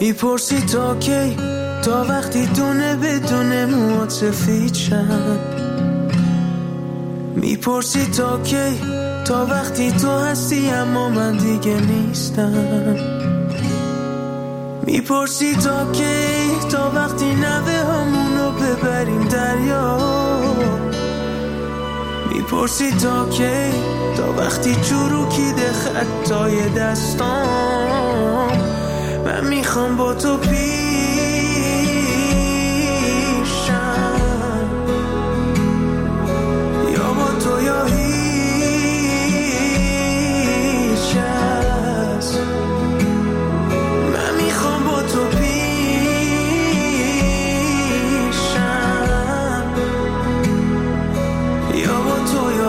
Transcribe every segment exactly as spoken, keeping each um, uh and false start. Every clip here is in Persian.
میپرسی تا کی، تا وقتی دونه بدونه موات سفید شن. میپرسی تا کی، تا وقتی تو هستی اما من دیگه نیستم. میپرسی تا کی، تا وقتی نوه همونو ببریم دریا. میپرسی تا کی، تا وقتی چروکیده خطای دستام. من میخوام با تو پیشم، یا با تو یا هیچ کس. من میخوام با تو پیشم، یا با تو یا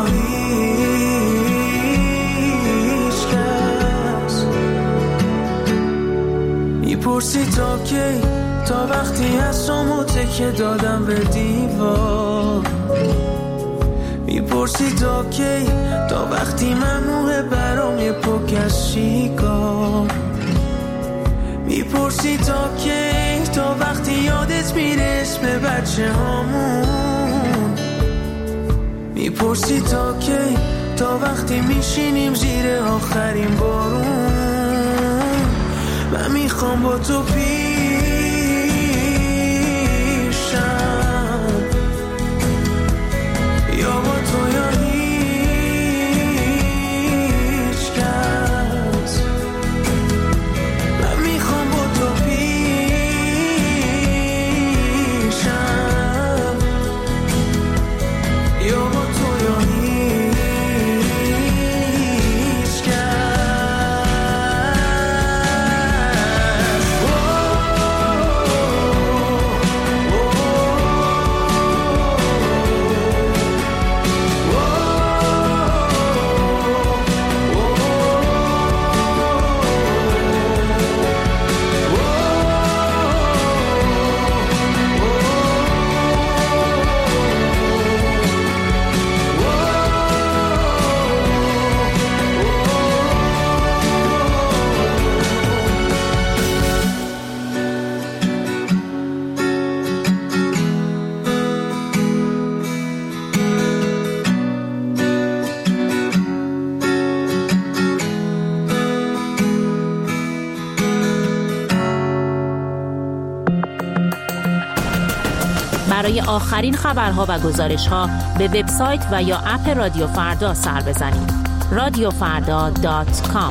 هیچ کس. میپرسی تا کی، تا وقتی هستم و تکه دادم به دیوار. میپرسی تا کی، تا وقتی ممنوعه برام یه پک از شیکار. میپرسی تا کی، تا وقتی یادت میره اسم بچه هامون. میپرسی تا کی، تا وقتی میشینیم زیر آخرین بارون. من میخوام با تو پیشم، یا با تو یا هیچ کس. من میخوام با تو پیشم، یا با تو یا هیچ کس. برای آخرین خبرها و گزارش‌ها به وبسایت و یا اپ رادیو فردا سر بزنید. رادیو فردا دات کام.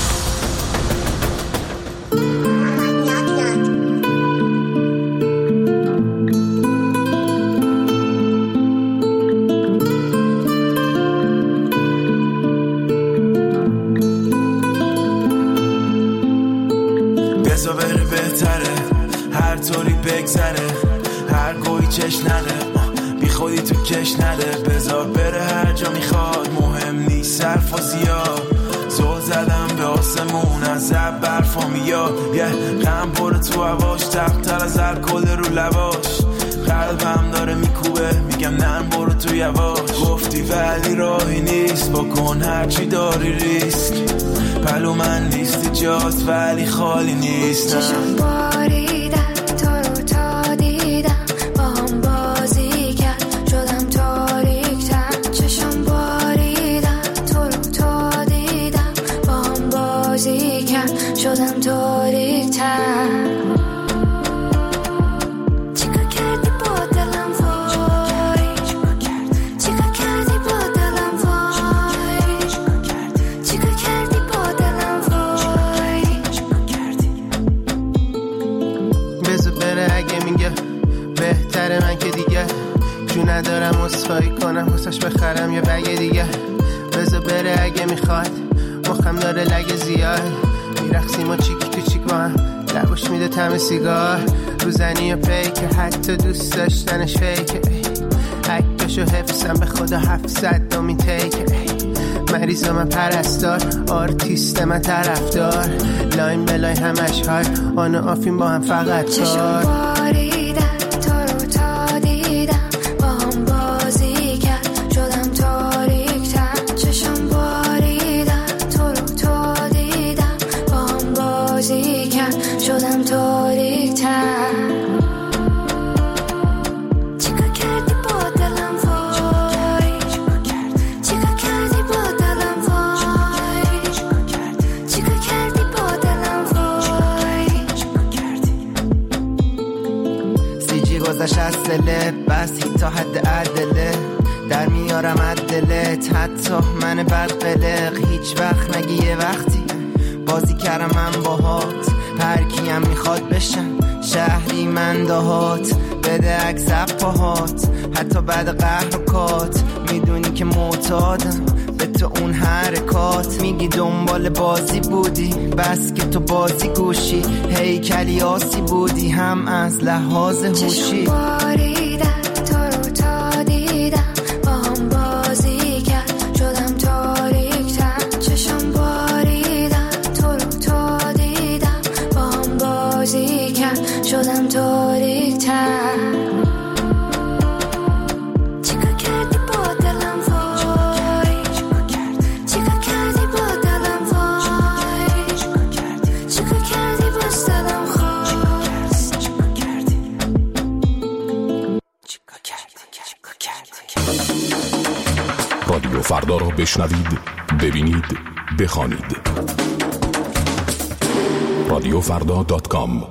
بذار بره بهتره، هر طوری بگذره، هر گوی چش نده، بی خودی تو کش نده. بذار بره هر جا میخواد، مهم نیست صرف و زیاد. زل زدم به آسمون از زب برفا میاد، یه غم پر تو هواش، تقتر از الکل رو لباش. قلبم داره میکوبه، میگم نه برو تو یواش. گفتی ولی راهی نیست، بکن هرچی داری ریسک. پلو من نیستی جاست ولی خالی نیست. چشم باریدن تو رو تا دیدم، با هم بازی کرد شدم تاریک‌تر. چشم باریدن تو رو تا دیدم، با هم بازی کرد شدم تاریک‌تر. من که دیگه جو ندارم اصفایی کنم واسش بخرم یه بگه دیگه. بذار بره اگه میخواد، مخم داره لگه زیاد. میرقصیم و چیک تو چیک با هم، لباش میده طعم سیگار. روزنی و پیکه، حتی دوست داشتنش فیکه. عکسشو حفظم به خدا هفتصد دومین تیکه. مریض من پرستار، آرتیست من طرفدار. لاین به لاین همش های آن و آفین با هم فقط کار. شدم تو فاصله بسی تا حد عدله در میارم عدلت حتی من بدقلق هیچ وقت نگی یه وقتی بازی کردم من باهات هر کیم میخواد بشم شهری من دهات بده عکس پاهات حتی بعد قهر و کات میدونی که معتادم به تو اون حرکات میگی دنبال بازی بودی بس که تو بازی گوشی هیکلی آسی بودی هم از لحاظ هوشی چشم باریدن تو رو تا دیدم با هم بازی کرد شدم تاریک تر چشم باریدن تو رو تا دیدم با هم بازی کرد شدم تاریک تر رادیو فردا را بشنوید، ببینید، بخوانید. رادیو فردا دات کام.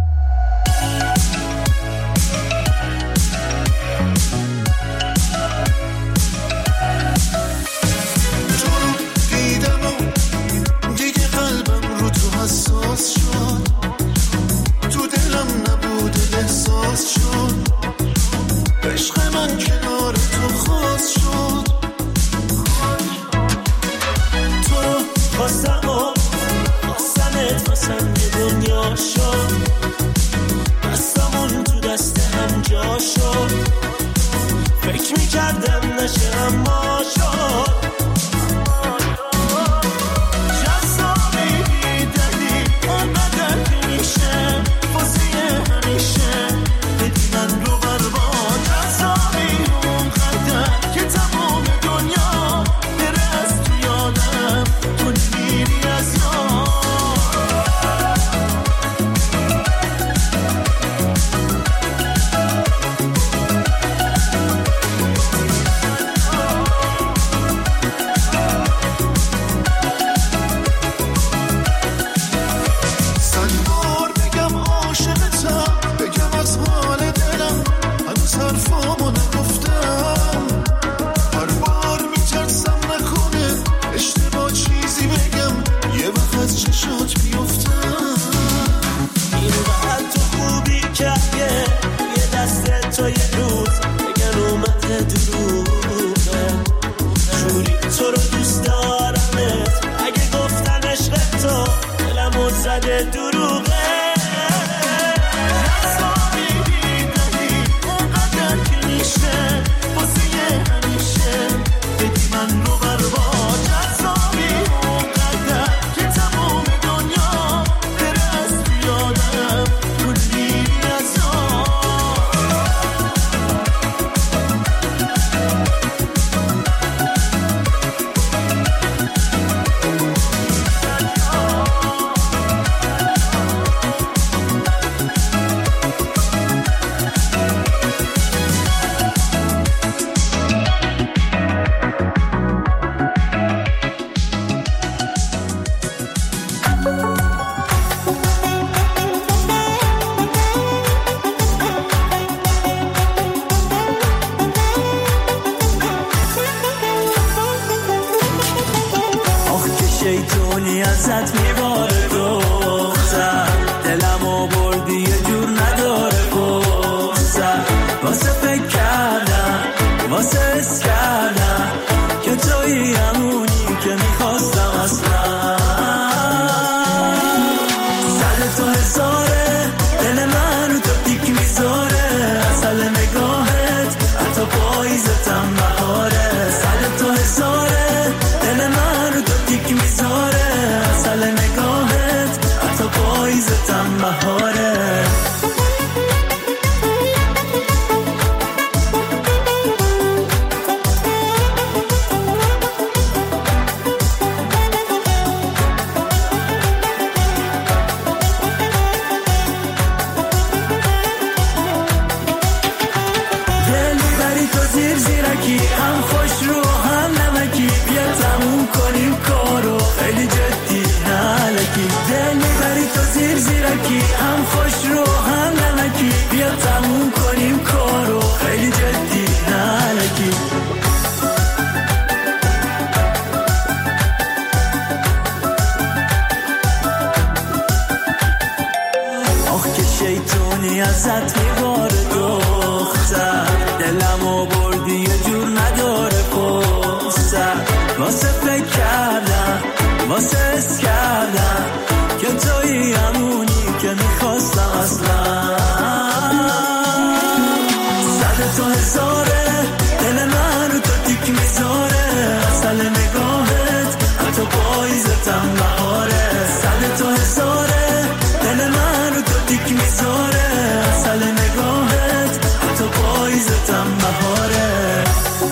شیطونی ازت میباره دختر دلمو بردی یه جور نداره گفتر واسه فکر کردم واسه حس کردم که توی همونی که میخواستم اصلا سر تو حساره دل من رو تو دیک میذاره اصل نگاهت حتی پاییزتم بهاره سر تو حساره دل من رو تو دیک میذاره اصل نگاهت هرچی ازت میباره دختر، دلمو بردی یه جور نداره فرصت، واسه فکر کردم واسه حس کردم که تویی همونی که میخواستم اصلا. صد تا هزاره دل من رو تو تیک میذاره، اصل نگاهت حتی پاییزتم بهاره. صد تا هزاره دل من رو تو تیک میذاره، اصل نگاهت حتی پاییزتم بهاره.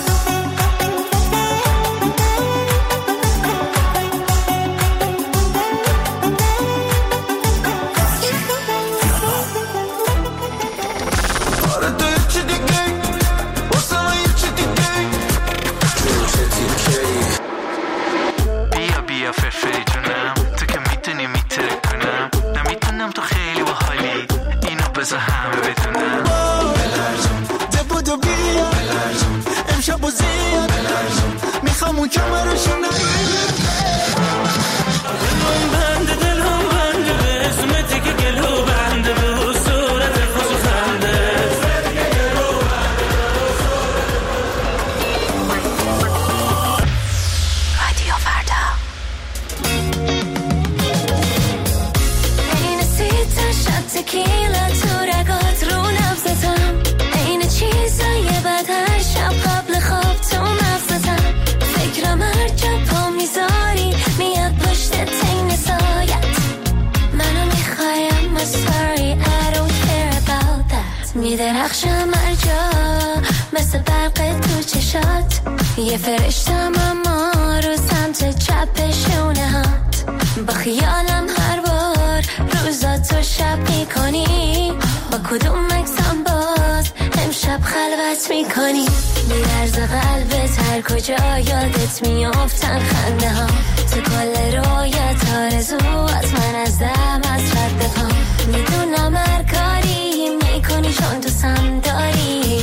میدرخشم هر جا مثل برق تو چشات، یه فرشتم اما رو سمت چپ شونه هات. با خیالم هر بار روزاتو شب میکنی، با کدوم مکسم باز امشب خلوت میکنی. میرز قلبت هر کجا یادت میافتن خنده ها، تو کل رویت آرزو از من از دم از رد پا. میدونم هر کاری میکنی چون تو سم داری،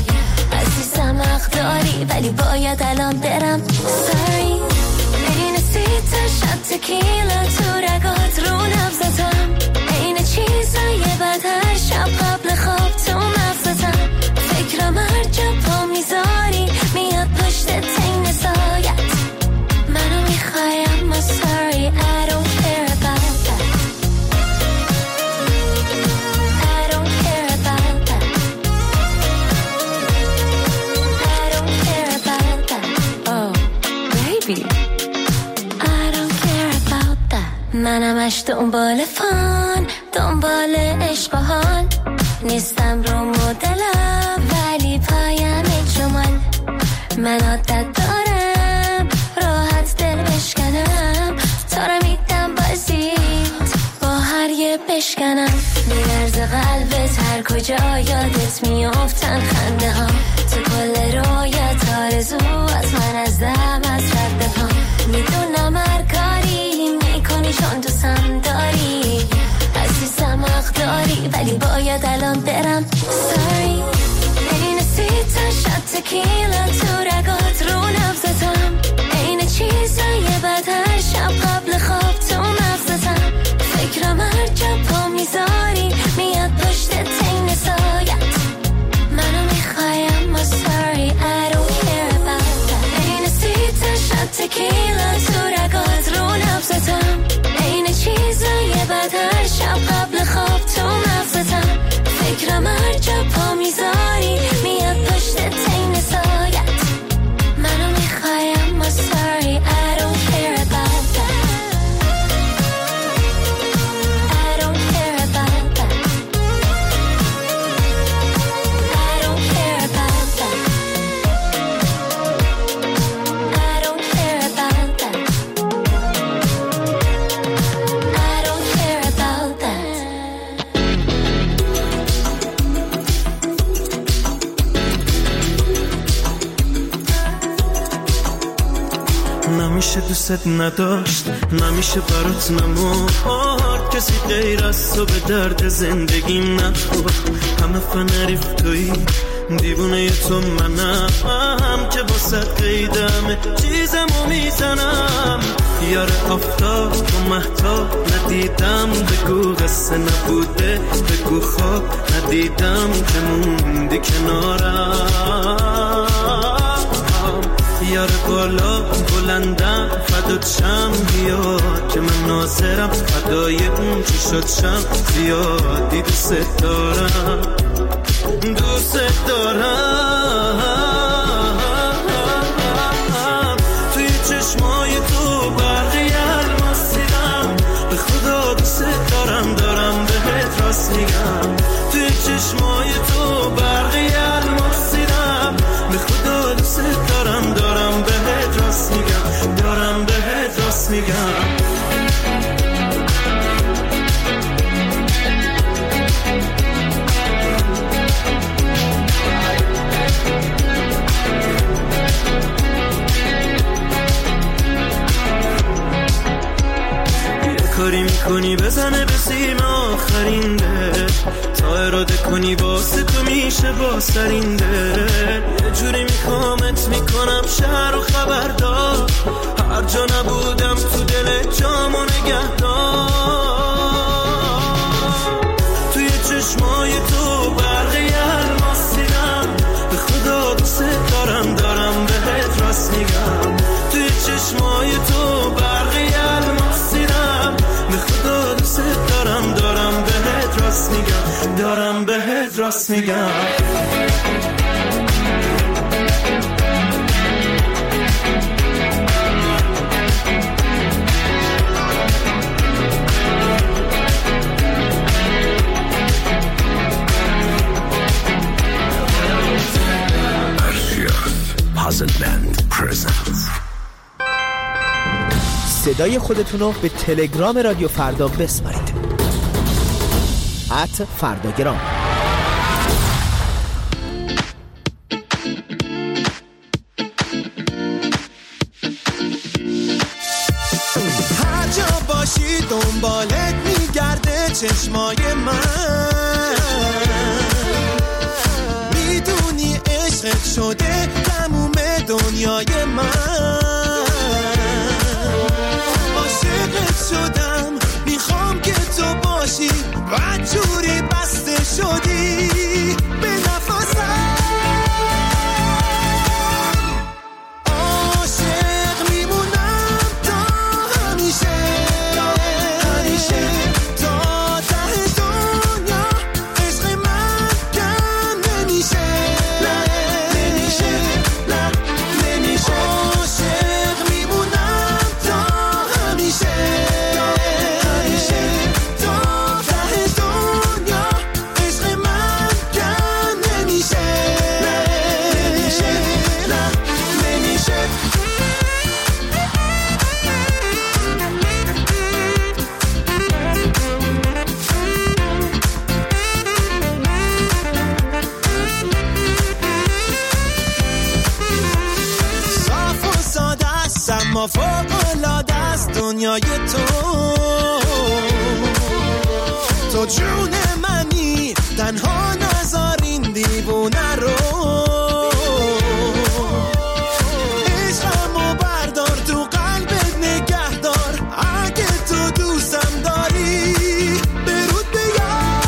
عزیزم حق داری ولی باید الان برم. Sorry این سی تا شب تکیلا تو رگات رو نبزتم، این چیزای بد هر شب قبل خواب تو مغزتم. فکرم هر جا پا میذاری میاد پشت تین سایت، منو میخوای اما sorry I don't care about that. I don't care about that. I don't care about that. Oh baby I don't care about that. منمش دنبال فان، دنبال عشق و حال، نیستم رو مدلم ولی پایم جمال. من عادت دارم راحت دل بشکنم، تا رو میدم بازیت با هر یه بشکنم. میرز قلبت هر کجا یادت میافتن خنده ها، تو کل رویت آرزو از من از دم از رد پا. میدونم هر کاری میکنی چون تو سم داری، عزیزم حق داری ولی باید الان برم. Sorry این سی تا شب تکیلا تو رگات رو نبزتم، این چیزای بد هر شب قبل خواب تو مغزتم. فکرم هر جا پا میذاری میاد پشت تین سایت، منو میخوای اما sorry I don't care about that. این سی تا شب تکیلا تو رگات رو نبزتم، این چیزای بد هر شب قبل خواب تو مغزتم. فکرم هر جا پا میذاری میاد پشت تین سایت، منو میخوای اما sorry I don't care about that. I don't care about that. I don't care about that. I don't care about that. I don't care about that. نمیشه دوست نداشت، نمیشه برات نمورد، کسی غیر از تو به درد زندگیم نخورد. همه فنریف توی دیوونه تو منم که با صد قیدمه چیزمو میزنم. یار آفتاب و مهتاب ندیدم بگو قصه نبوده، بگو خواب ندیدم که موندی کنارم. یار بالا بلندم فدات شم بیا که من ناظرم، فدای اون چی شد شم زیادی دوست دارم دوست دارم. توی چشمای تو برقی الماس دیدم، به خدا دوست دارم دارم بهت راست میگم. توی چشمای تو برقی الماس دیدم، به خدا دوست دارم دارم بهت راست میگم دارم بهت راست میگم. کاری میکنی بزنه به سیم آخرین دل، تا اراده کنی واسه تو میشه با سرین دل. یه جوری میکامت میکنم شهر و خبردار، هر جا نبودم تو دل جامو نگهدار. توی چشمای تو برقی الماس دیدم، به خدا دوست دارم دارم بهت راست میگم. توی چشمای تو برقی الماس دیدم، به خدا دوست دارم دارم بهت راست میگم دارم بهت راست میگم. صدای خودتون رو به تلگرام رادیو فردا بسپارید. ات فرداگرام. هر جا باشی دنبالت میگرده چشمای من، میدونی عشقت شده تموم دنیای من. شدم میخوام که تو باشی و جوری بسته شدی به نفسم. عاشق میمونم تا همیشه همیشه تا ته دنیا. عشق من کم نمیشه نمیشه نمیشه. عاشق میمونم تا همیشه ما فوق‌العاده است دنیای تو. تو جون منی تنها نذار این دیوونه رو. عشقمو بردار تو قلبت نگه دار، اگه تو دوستم داری برود بیار.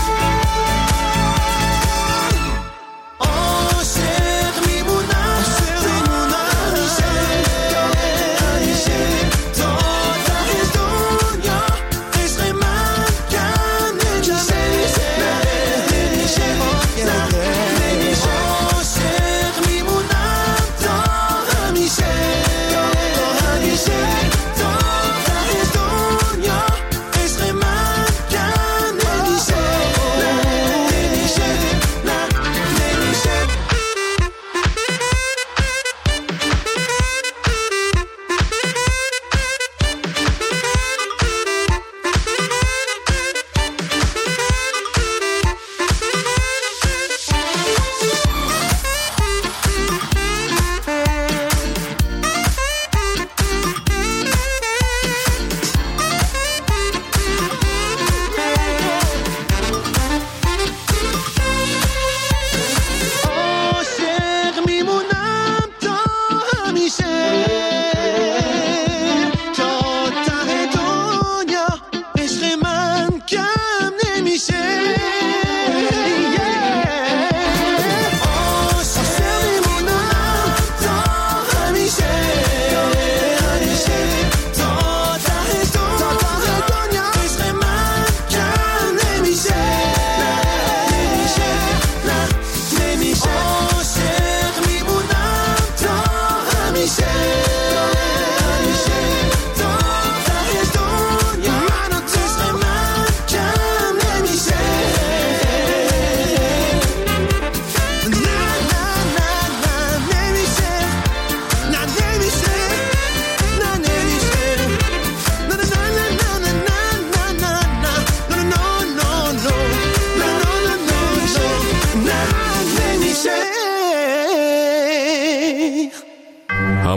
عاشق میمونم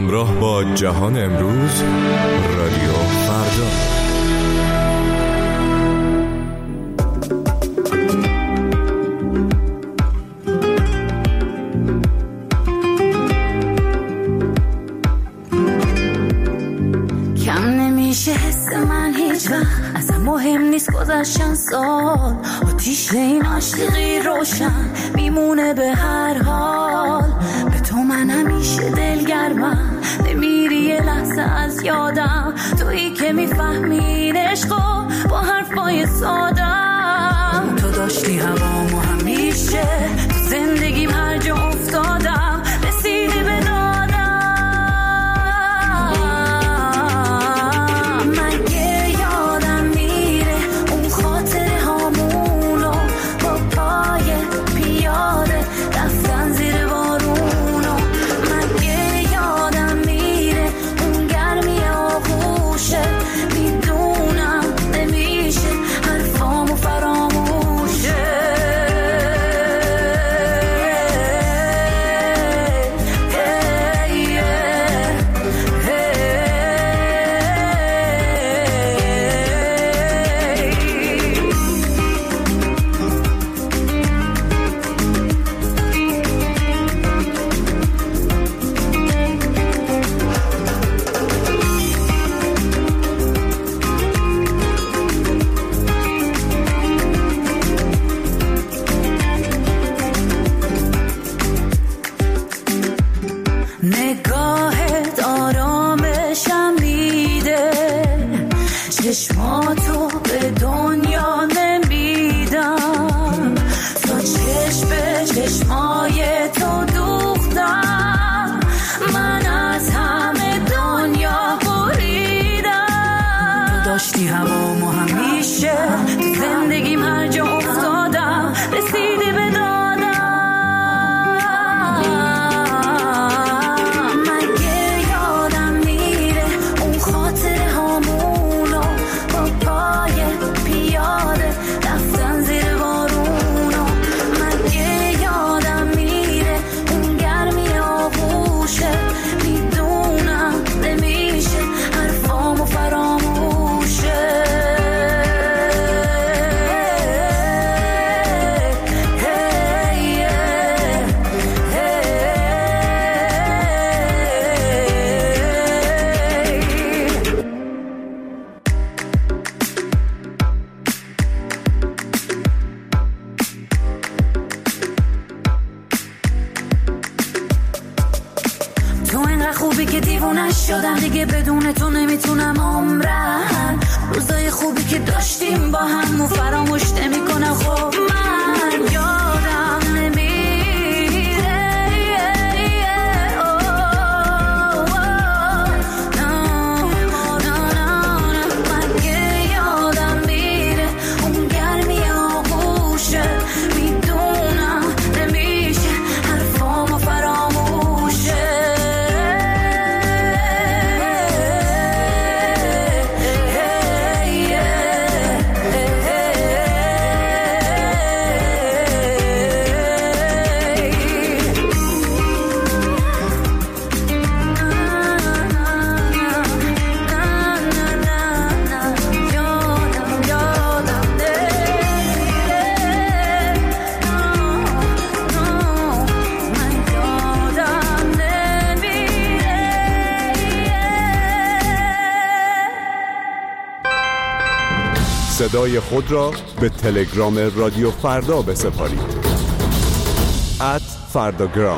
همراه با جهان امروز، رادیو فردا. کم نمیشه حس من هیچ وقت، اصلا مهم نیست گذشتن سال، آتیش این عاشقی روشن میمونه به هر حال. به تو من همیشه دلگرمم، نمیری یه لحظه از یادم، تویی که میفهمین عشقو با حرفای سادم. تو داشتی هوامو همیشه، تو زندگیم هر جا افتادم رسیدی به دادم. مگه یادم میره اون خاطره هامونو، با پای پیاده رفتن زیر بارونو. مگه یادم میره اون گرمی آغوشه، میدونم نمیشه حرفامو فراموشه. نگاهت آرامشم میده، چشماتو به دنیا نمیدم، تا چشم به چشمای تو دوختم، من از همه دنیا بریدم. تو داشتی هوامو همیشه، تو زندگیم هر جا افتادم رسیدی به دادم. خوبی که دیوونه شدم دیگه، بدون تو نمیتونم عمرم. روزای خوبی که داشتیم با هم و فراموش نمیکنم. خب من یادم نمیره، مگه یادم میره اون گرمی آغوشه، میدونم نمیشه حرفامو فراموشه. صدای خود را به تلگرام رادیو فردا بسپارید. ات فرداگرام.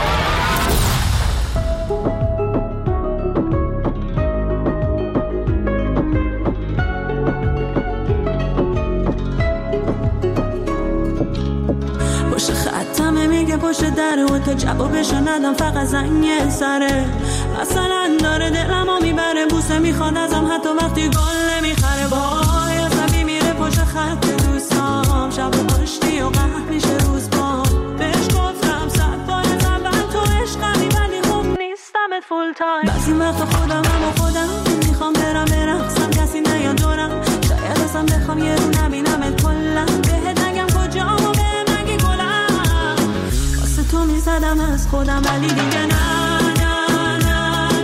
پشت خطمه میگه پشت دره و تا جوابشو ندم فقط زنگ سره. مثلا داره دلمو میبره، بوسه میخواد ازم حتی وقتی گل نمیخره. وای عصبی میره پشت خط دوستام، شب پشتی و قهر میشه روز با. بهش گفتم صد بار اول تو عشقمی، ولی خوب نیستمت فول تایم. بعضی وقتا خودم هم و خودم میخوام برم برقصم، کسی نیاد دورم، شاید اصلا بخوام یه رو نبینمت کلا. بهت نگم کجام و بهم نگی گلم، واسه تو میزدم از خودم ولی دیگه نه نه نه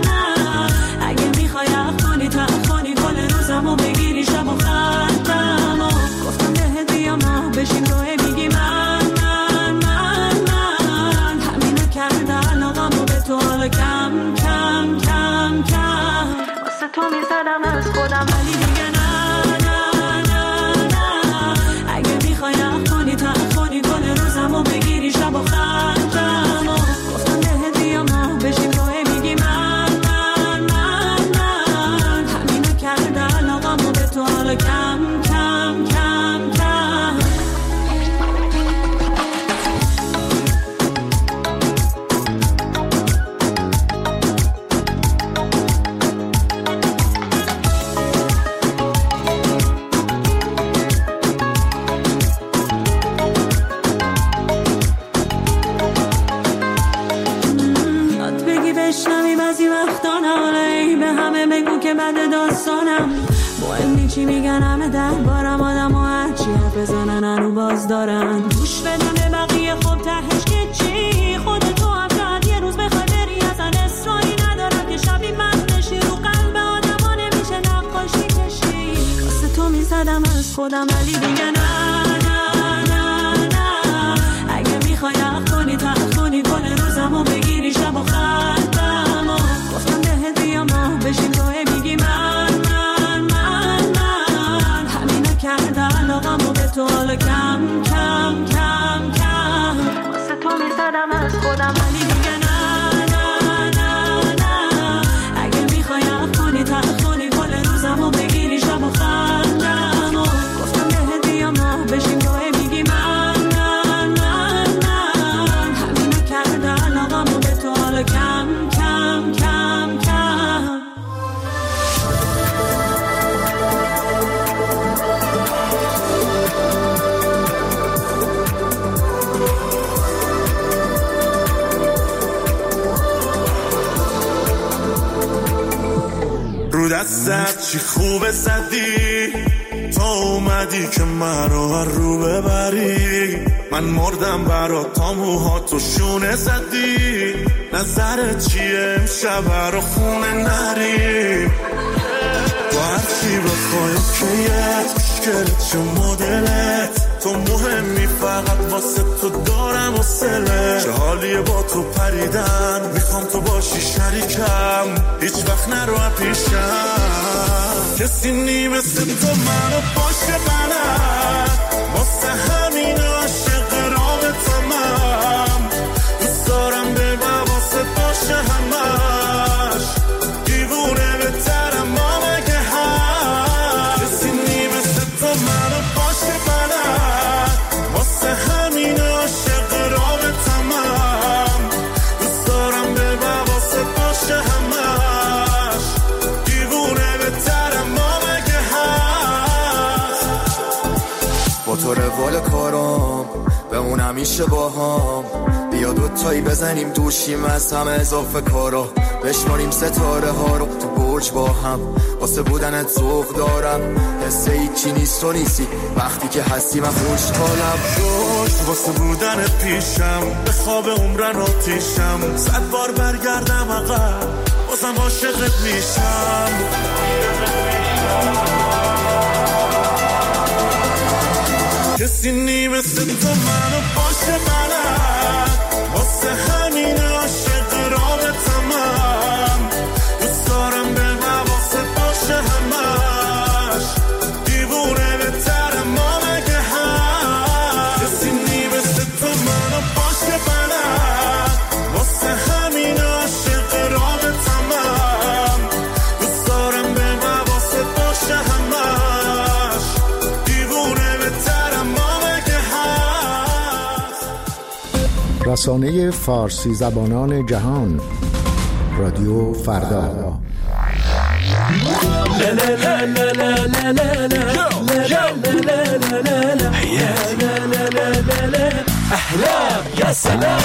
چی میگن همه دربارم، آدم و هرچی حرف بزنن هنو باز دارن. گوش بدم به بقیه خب تهش که چی، خودتو هم شاید یه روز بخوای بری، اصلا اصراری ندارم که شبی من بشی، رو قلب آدم ها نمیشه نقاشی کشی. واسه تو میزدم از خودم ولی دیگه نه نه نه نه. اگه میخوای حق کنی تحق کنی کل روزم و بگیری شب و خندم و گفتم بهت بیام ما بشیم تو میگی من من من من. همینو کرده علاقم و به تو حالا کم کم کم کم. واسه تو میزدم از خودم ولی دیگه نه نه نه نه. اگه میخوای حق کنی تحق کنی کل روزم و بگیری شب و خندم و گفتم بهت بیام ما بشیم تو میگی من من من من. همینو کرده علاقم و به تو حالا کم کم کم کم. رو دستت چی خوبه زدی، تا اومدی که من رو رو ببری. من مردم برات تا موهاتو شونه زدی. نظرت چیه امشب رو خونه نری، با هرچی بخوای کیت مشکلت چه مدلت. تو مهمی فقط واسه تو دارم و سله. چه حالیه با تو پریدن، میخوام تو باشی شریکم، هیچ وقت نرو پیشم. کسی نی مثل تو منو باشه بلد، واسه همین عاشق رابطمم. دوست دارم به واسه باشه همش، دیوونه بهترم ما مگه هم. کسی نی مثل تو منو باشه بلد، واسه همین عاشق رابطمم. دوست دارم به واسه باشه همش، دیوونه بهترم ما مگه هست. با تو روال کارم بمون همیشه با هم، بیا دوتایی بزنیم دوشیم از همه اضافه کارا. بشماریم ستاره ها رو تو برج با هم، واسه بودنت ذوق دارم. حس هیچی نیست و نیستی وقتی که هستی من خوشحالم. دوست واسه بودنت پیشم، به خواب عمرن آتیشم. صد بار برگردم عقب بازم عاشقت میشم. کسی نی مثل تو منو باشه بلد، واسه همین عاشق رابطمم. دوست دارم به واسه باشه همش، دیوونه بهترم ما مگه هم. کسی نی مثل تو منو باشه بلد، واسه همین عاشق رابطمم. دوست دارم به واسه باشه همش، دیوونه بهترم ما مگه هست. رسانه فارسی زبانان جهان، رادیو فردا. احلام یا سلام.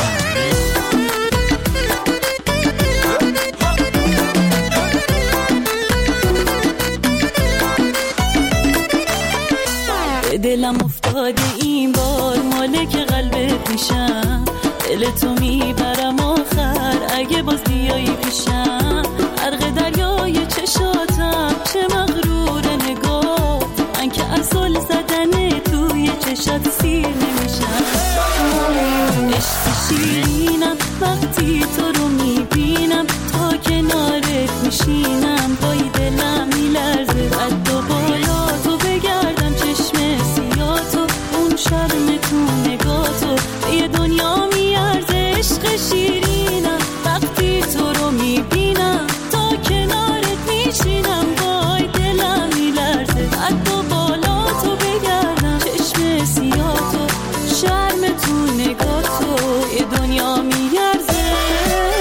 دلم افتاده این بار مالک قلبت میشم، دل تو میبرم آخر اگه باز بیایی پیشم. غرق دریای چشاتم چه مغرور نگاه، من که از زل زدن توی چشات سیر نمیشم. عشق شیرینم وقتی تو رو میبینم، تا کنارت میشینم پای دلم میلرزه. قد و بالا تو بگردم چشم سیاتو، اون شرم تو نگاتو یه دنیا میارزه. عشق شیرینم وقتی تو رو میبینم، تا کنارت میشینم پای دلم میلرزه. قد و بالا تو بگردم چشم سیاتو، شرم تو نگاتو یه دنیا میارزه.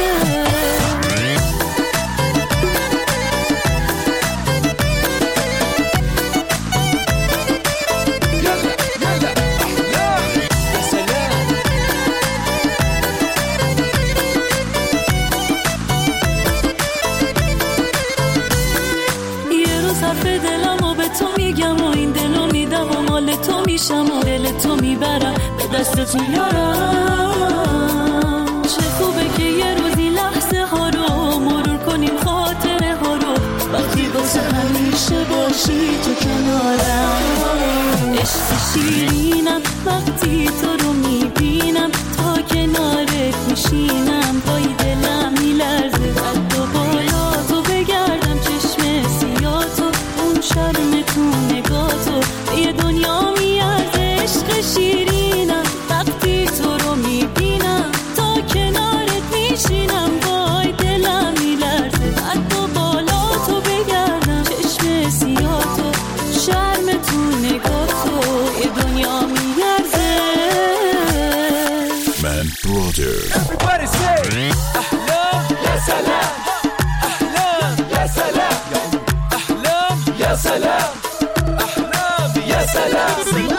مال تو میشم و دل تو میبرم به دستتون یارم. چه خوبه که یه روزی لحظه ها رو مرور کنیم، خاطره ها رو وقتی واسه همیشه باشی تو کنارم. عشق شیرینم وقتی تو رو میبینم، تا کنارت میشینم پای دلم میلرزه، قد و بالا تو بگردم چشم سیاه تو، اون شرم تو نگاه تو یه دنیا میارزه. عشق شیرینم وقتی تو رو میبینم، تا کنارت میشینم پای دلم میلرزه، قد و بالا تو بگردم چشم سیاه تو، شرم تو نگاه تو یه دنیا میارزه. من برادر Everybody say أحلام يا سلام، أحلام يا سلام، أحلام يا سلام، أحلام يا سلام.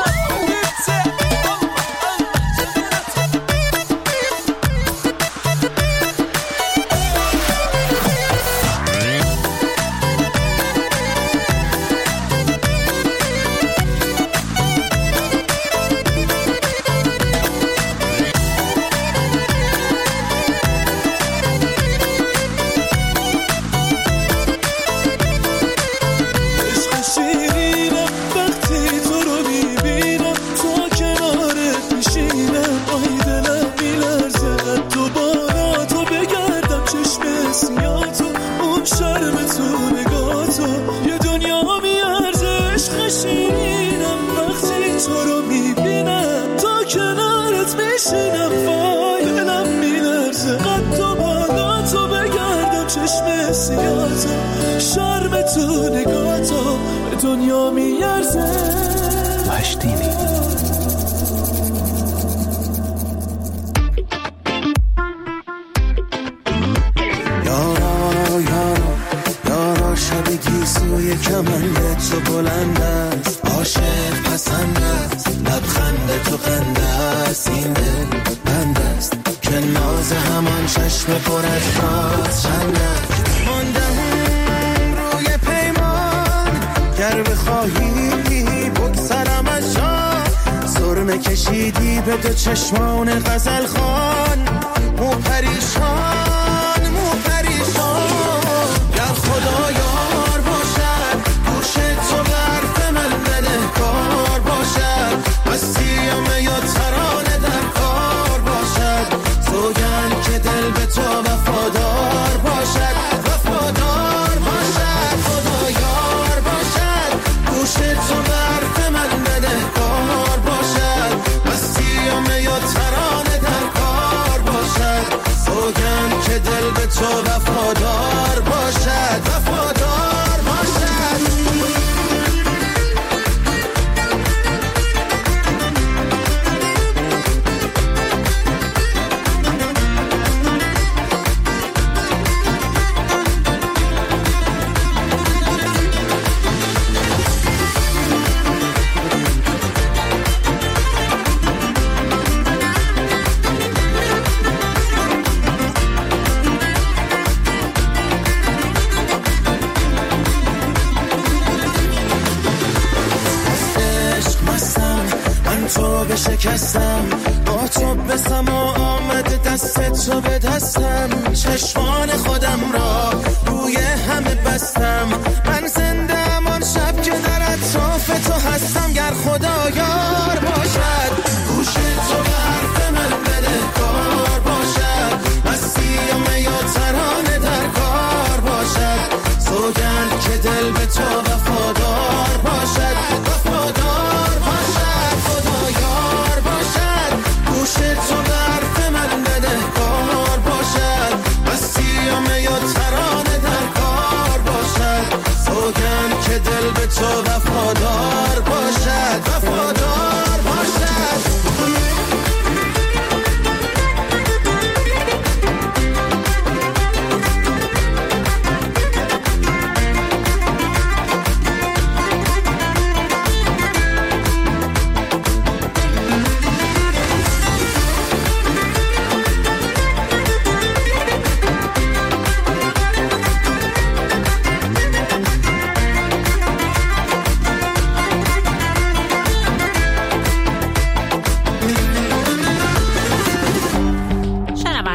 شرم تو نگاه تو به دنیا میارزه. پشتینی یارا یارا یارا شب گیسوی کمند تو بلند است، عاشق پسند است، لبخند تو قند است، این دل بند است که ناز همان چشم پر از راز چند است. ماندم روی پیمان گر بخواهی بگذرم از جان، سرمه کشیدی به دو چشمان غزل خان، مو پریشان مو پریشان. گر خدا یار باشد گوش تو برف من بدهکار باشد، مسیم یا ترانه در کار باشد، سوگند که دل به تو وفادار باشد، وفادار باشد. خدا یار باشد گوش تو برف من بدهکار باشد، مسیم یا ترانه در کار باشد، سوگند که دل به تو وفادار باشد، وفادار باشد. شکستم با تو بسم و آمد دست تو به دستم، چشمان خودم را روی همه بستم، من زنده آن شب که در اطراف تو هستم. گر خدا یار باشد گوش تو به حرف من بدهکار باشد، مسیم یا ترانه در کار باشد، سوگند که دل به تو وفادار باشد، وفادار باشد. خدا یار باشد گوش تو برف من بدهکار باشد، مسیم یا ترانه در کار باشد، سوگند که دل به تو وفادار باشد، وفادار باشد.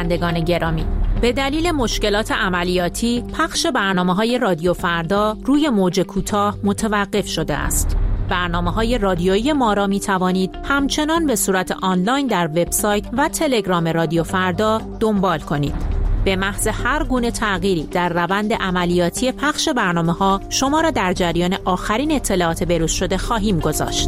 شنوندگان گرامی، به دلیل مشکلات عملیاتی پخش برنامه‌های رادیو فردا روی موج کوتاه متوقف شده است. برنامه‌های رادیویی ما را می‌توانید همچنان به صورت آنلاین در وبسایت و تلگرام رادیو فردا دنبال کنید. به محض هر گونه تغییری در روند عملیاتی پخش برنامه‌ها شما را در جریان آخرین اطلاعات بروز شده خواهیم گذاشت.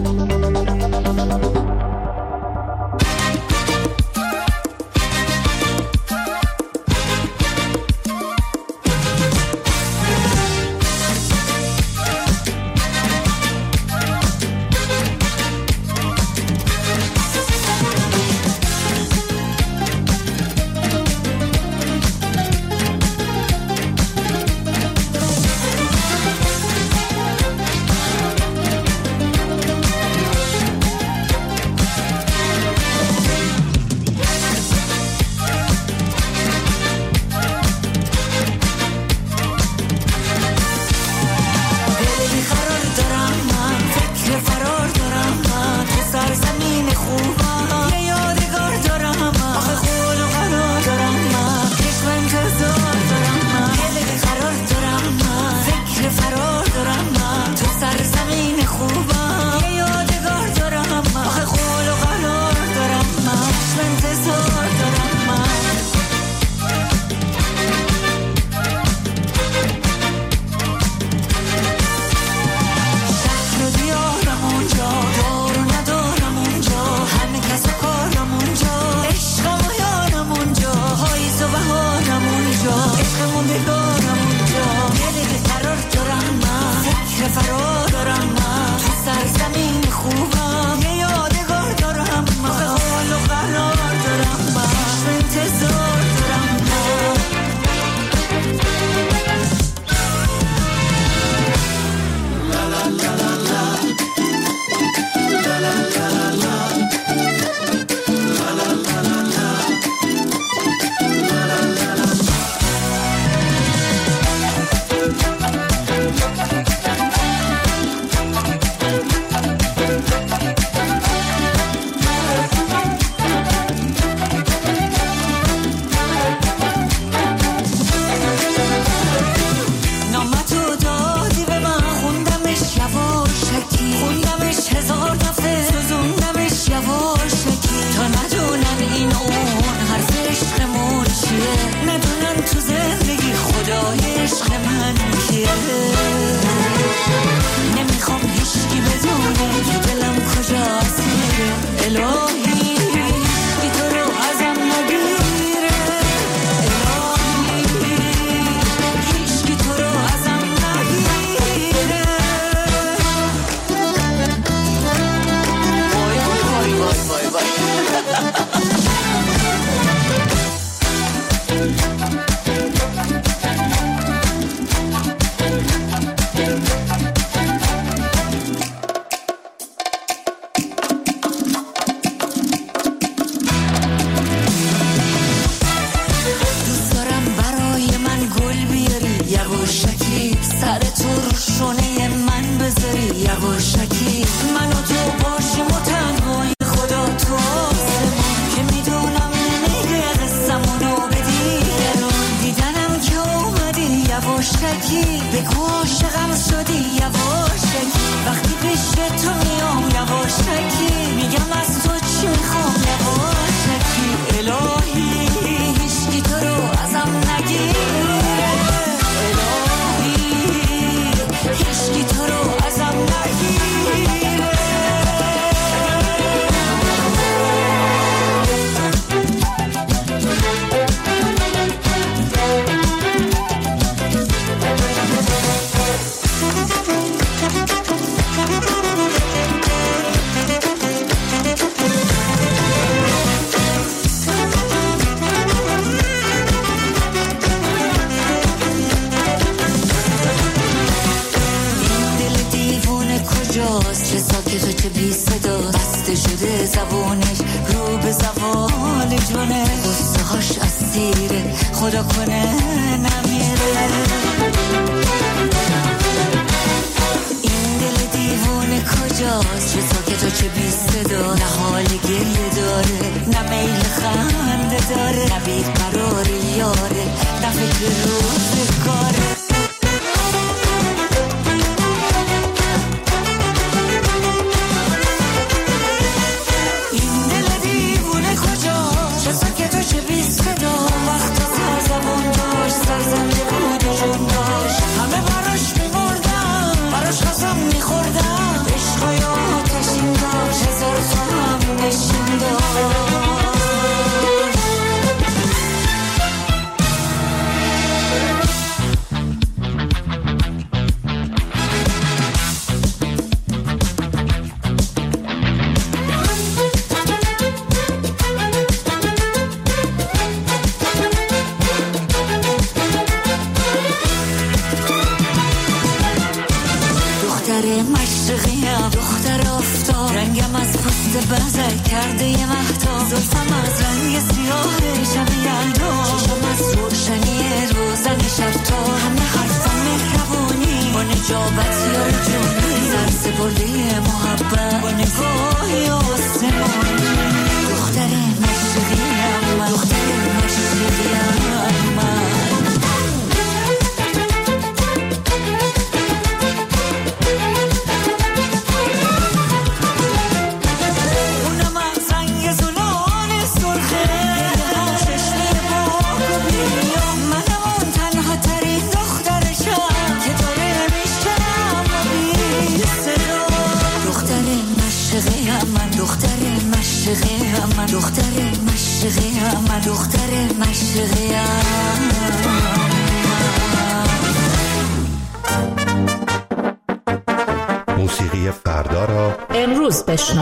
خدا کنه نمیره. این دل دیوونه کجا کجاست، چه ساکت و چه بی صدا، نه حال گریه داره نه میل خنده داره، نه بیقرار یاره نه فکر روزگاره. این دل دیوونه کجاست، چه ساکت و چه بی صدا، وقتا تا زبون داشت سرزنده بود و جون داشت، همه براش میمردم براش قسم میخوردم، عشقای آتشین داشت هزار تا هم نشین داشت. بزر کرده یه مهتا، زلفم از رنگ سیاه شب یلدا، چشم از روشنی روزن شب تا، همه حرفم مهربونی با نجابت یا جونی، سرس برده محبت با نگاهی آسمانی. دختر مشرقیم من، دختر مشرقیم من، من دختر مشرقیم من، دختر مشرقیم. موسیقی فردا را امروز بشنو.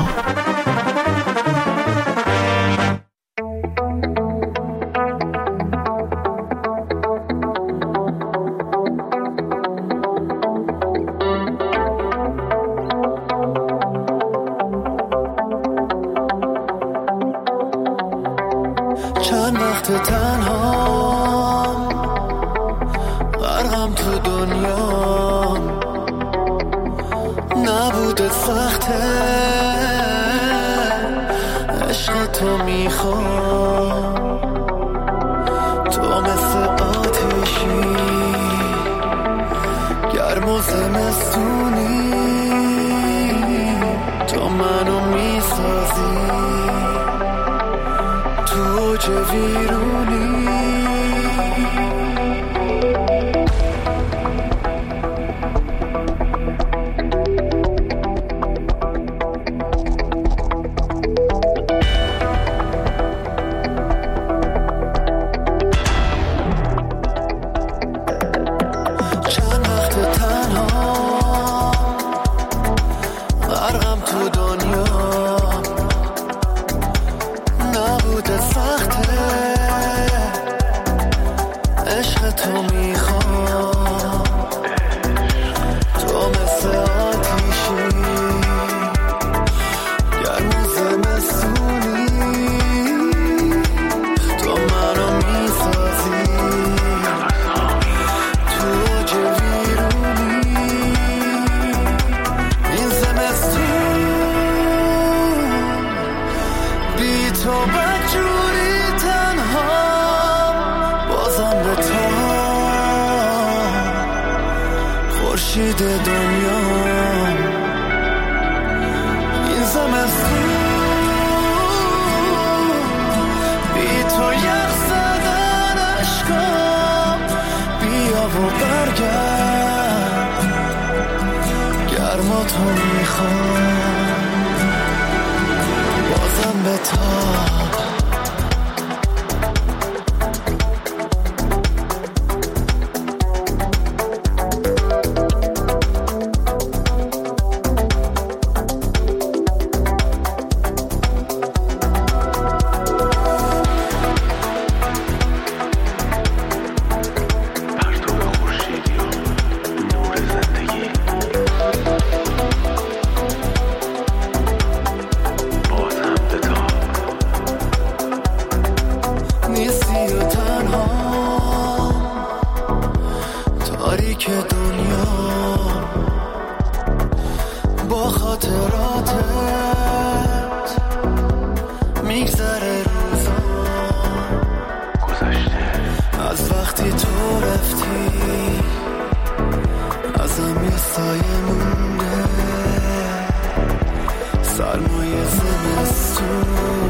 سرمایه زمستون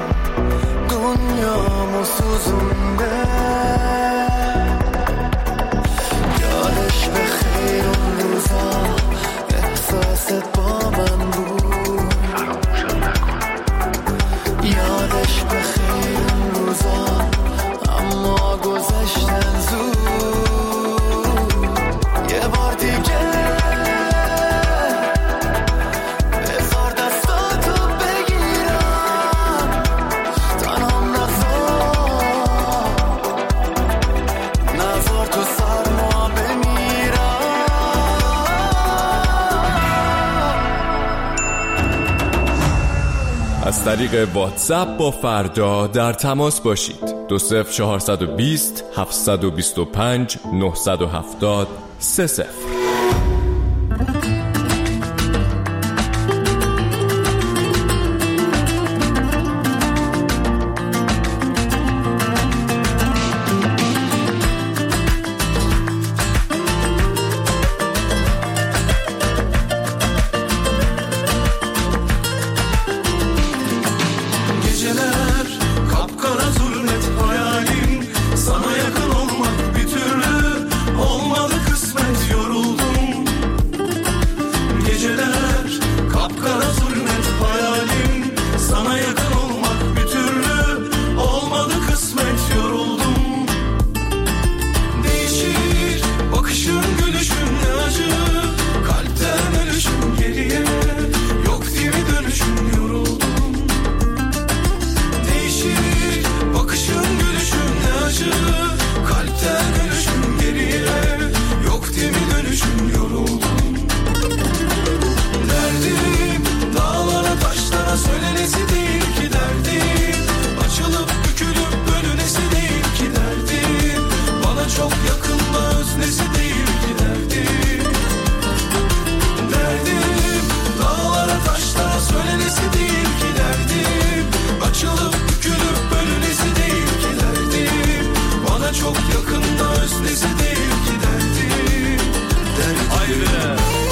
دنیامو سوزونده یادش به خیر اون روزا احساست با من بود یادش به خیر اون روزا اما گذشتن زود یه بار دیگه بذار دستاتو بگیرم تنهام نذار نذار تو سرما بمیرم از طریق واتساپ با فردا در تماس باشید. دو صفر چهارصد و بیست هفتصد و بیست و پنج نهصد و هفتاد سه صفر. Geceler kapkara zulmet hayalim sana yakın olmak bir türlü olmadı kısmet yoruldum. Geceler kapkara zulmet hayalim sana yakın olmak bir türlü olmadı kısmet yoruldum. Değişir bakışın gülüşün ne acı kalpten ölüşüm geriye yok değil mi dönüşüm yoruldum. Bakışın gülüşün ne acı kalpten ölüşüm geriye yok değil mi dönüşüm yoruldum. Derdim dağlara taşlara söylenesi değil ki derdim açılıp bükülüp bölünesi değil ki derdim bana çok yakında öznesi değil ki derdim. Derdim dağlara taşlara söylenesi değil ki derdim açılıp bükülüp bölünesi değil ki derdim bana çok yakında öznesi değil ki derdim. Derdim ayrı.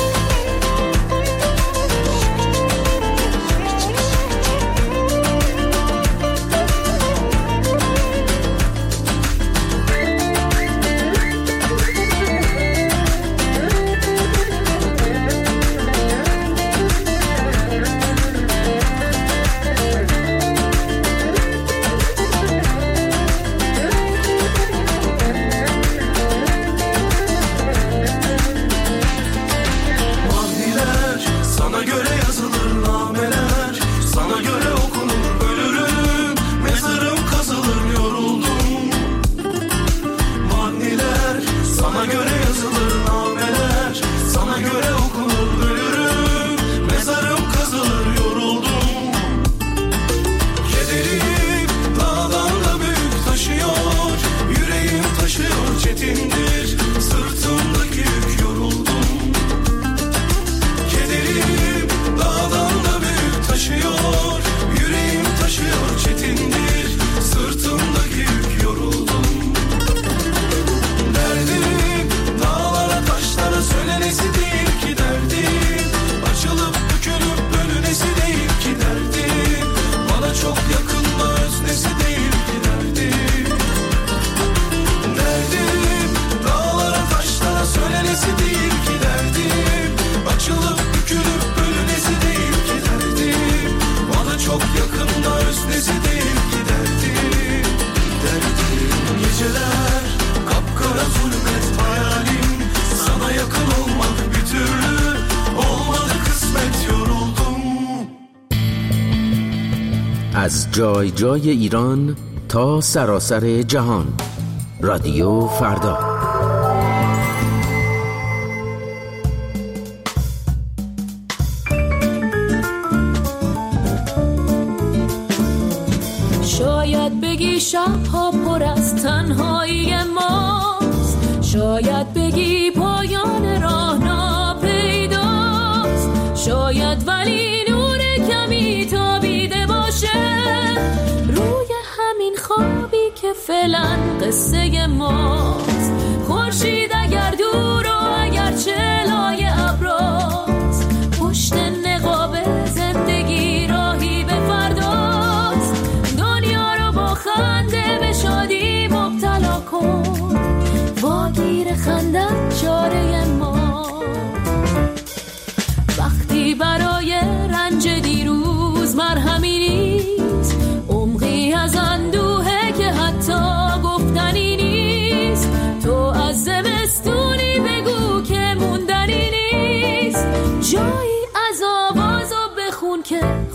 Mahdiler sana göre yazılır nameler sana göre okunur ölürüm mezarım kazılır yoruldum. Mahdiler sana göre yazılır nameler sana göre okunur ölürüm mezarım kazılır yoruldum. Kederim dağdan da büyük taşıyor yüreğim taşıyor çetindir sırtımdaki yük yoruldum. Kederim dağdan da büyük taşıyor yüreğim taşıyor çetindir sırtımdaki yük yoruldum. Derdim dağlara taşlara söylenesi değil ki derdim açılıp bükülüp bölünesi değil ki derdim bana çok yakında öznesi değil ki derdim. Derdim dağlara taşlara söylenesi değil ki derdim açılıp bükülüp bölünesi değil ki derdim bana çok yakında öznesi değil ki derdim. Derdim geceler kapkara zulmet hayalim sana yakın olmak bir türlü olmadı kısmet yoruldum. از جای جای ایران تا سراسر جهان رادیو فردا. شاید بگی شبها پر از تنهایی ماست شاید بگی پایان راه ناپیداست شاید ولی نور کمی تابیده باشه روی همین خوابی که فعلا قصه ماست. خورشید اگر دور و اگر چه لای ابراست پشت نقاب زندگی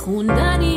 خوندنی